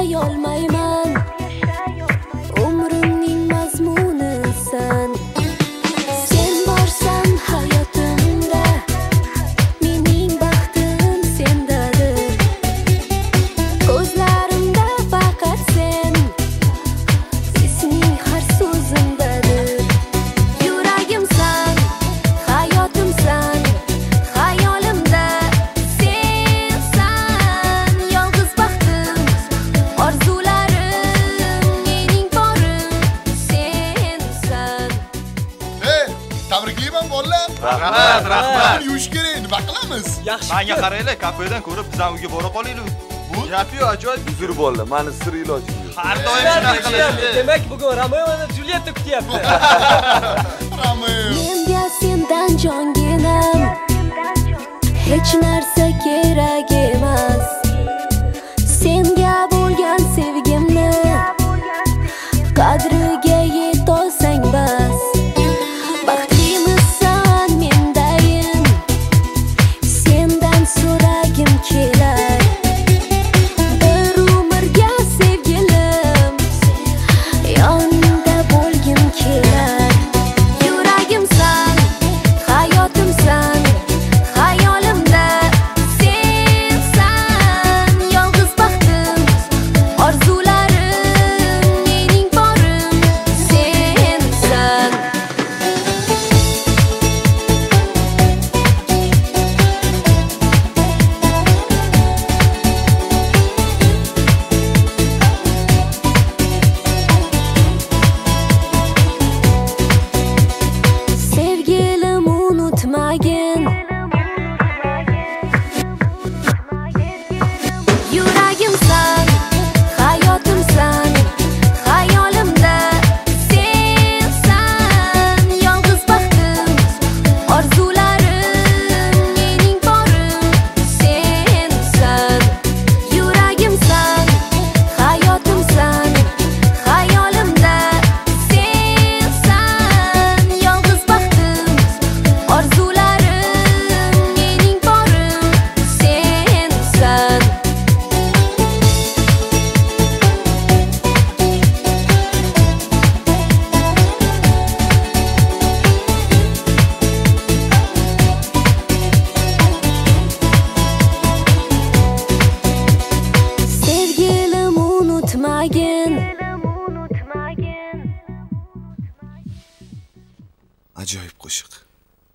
yashay olmayman. Umrimning mazmunisan. Sen borsan hayotimda, mening baxtim sendadir. Ko'zlarimda faqat sen, esning har so'zimdadir. Yuragimsan, hayotimsan, hayolimda sensan. Yolg'iz baxtim, orzularim, mening borim sensan. Tabriklayman bolalar. Rahmat. Yuvish kerak, nima qilamiz? Yaxshi. Menga qaranglar, kafedan ko'rib bizdan uyga bora qolaylik. Bu Gapi ajoyib. Uzr bolalar, meni sir ilojim yo'q. Har doim shunaqa qilasiz. Demak, bugun Romeo va Julietta kutyapti. Romeo. Menga sendan jonginam, hech narsa kerak emas. Senga bo'lgan sevgimni qadriga yetolsang bas. Baxtlimisan mendayim, sendan so'ragim kelar. Bir umrga sevgilim, yoningda bo'lgim kelar. Yuragimsan, hayotimsan, hayolimda sensan. Yolg'iz baxtim, orzularim, mening borim sensan. Sevgilim unutmagin, yuragimsan, hayotimsan, hayolimda sensan. Yolg'iz baxtim, orzularim, mening borim sensan. Yuragimsan, hayotimsan, hayolimda sensan. Yolg'iz baxtim, orzularim, mening borim sensan. Sevgilim unutmagin. Ajoyib qo'shiq.